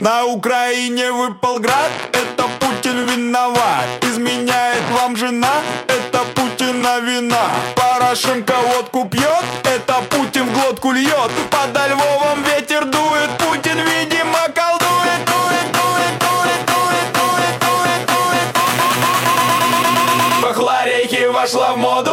На Украине выпал град, это Путин виноват. Изменяет вам жена, это Путина вина. Порошенко водку пьет, это Путин в глотку льет. Подо Львовом ветер дует, Путин, видимо, колдует. Бахларейки вошла в моду.